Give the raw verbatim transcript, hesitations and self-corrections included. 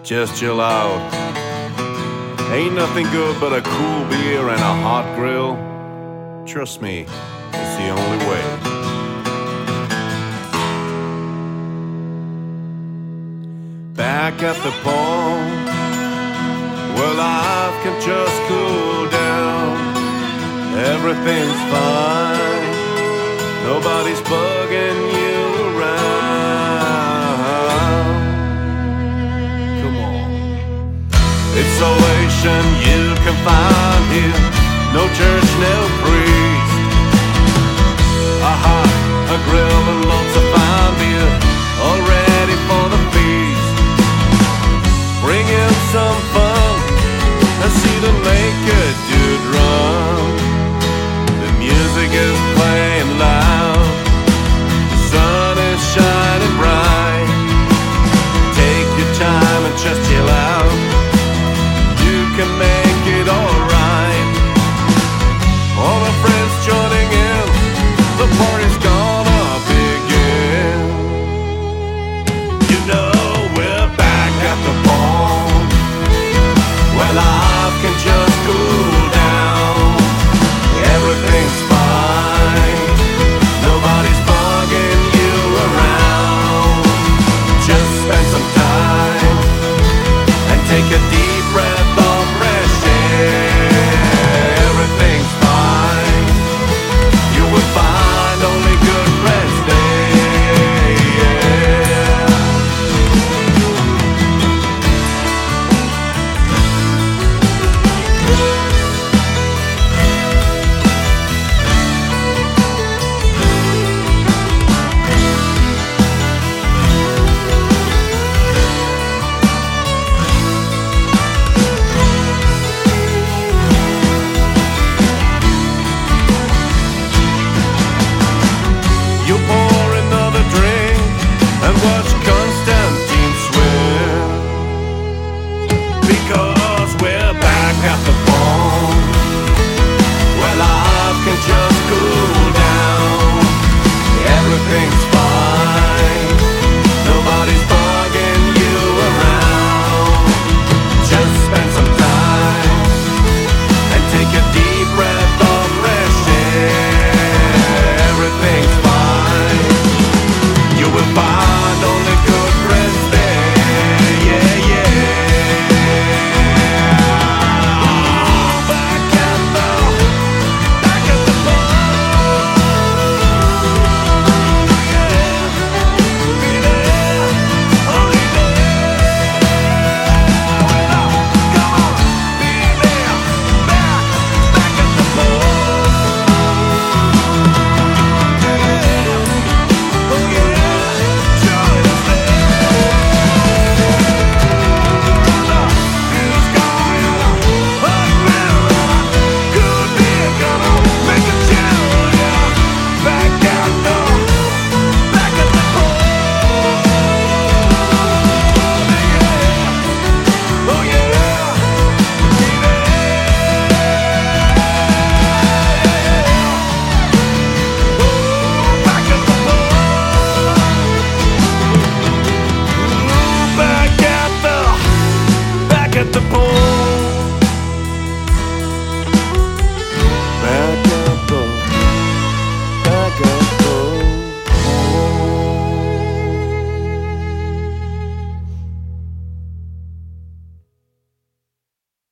just chill out. Ain't nothing good but a cool beer and a hot grill. Trust me, it's the only way. Back at the pond, where life can just cool down. Everything's fine, nobody's bugging you around. Come on. It's salvation you can find here. No church, no priest.